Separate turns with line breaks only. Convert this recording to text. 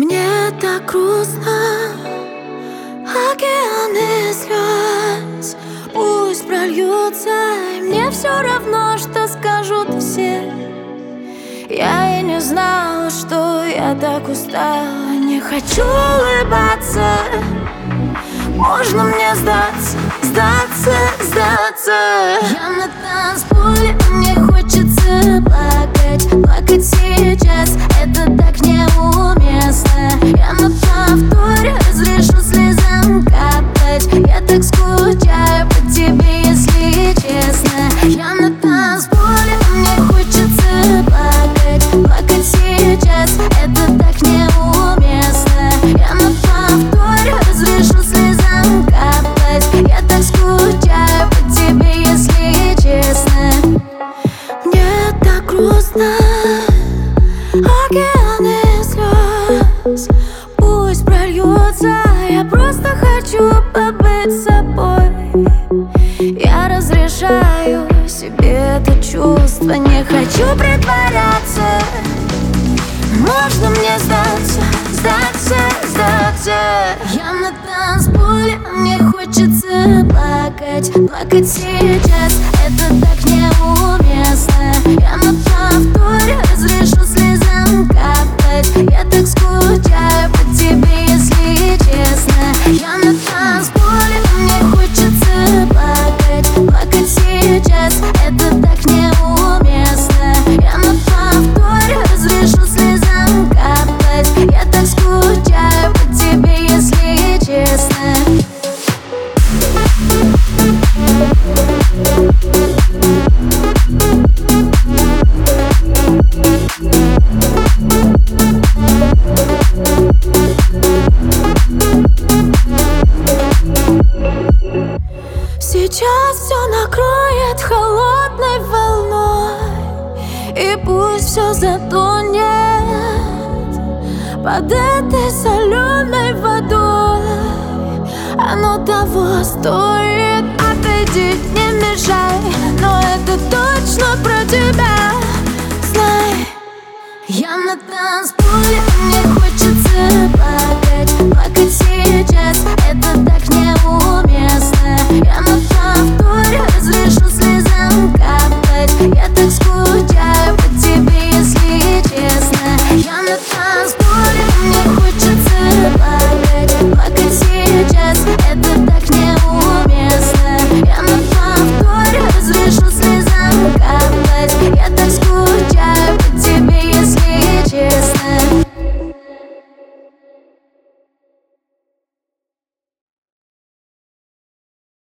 Мне так грустно, океаны слез пусть прольются, и мне все равно, что скажут все. Я и не знала, что я так устала. Не хочу улыбаться. Можно мне сдаться, сдаться, сдаться. Я на танцполе, мне хочется плакать. Плакать сейчас, это так неуместно. Я на повторе разрешу слезам капать. Я так скучаю по тебе, если честно. Я на танцполе, мне хочется плакать. Плакать сейчас, это так неуместно. Я на повторе разрешу слезам капать. Я так скучаю по тебе, если честно. Мне так грустно, океаны слез пусть прольются. Я просто хочу побыть собой. Я разрешаю себе это чувство. Не хочу притворяться. Можно мне сдаться, сдаться, сдаться. Я на танцполе, мне хочется плакать. Плакать сейчас, это так неуместно. Я на повторе разрешу слезам капать. Я так скучаю по тебе, если честно. Я на танцполе, мне хочется плакать. Плакать сейчас, это так неуместно. Я на повторе разрешу слезам капать. Я так скучаю по тебе, если честно. Сейчас все накроет холодной волной, и пусть все затонет под этой соленой водой. Оно того стоит. Отойди, не мешай, но это точно про тебя. Знай, я на танцполе.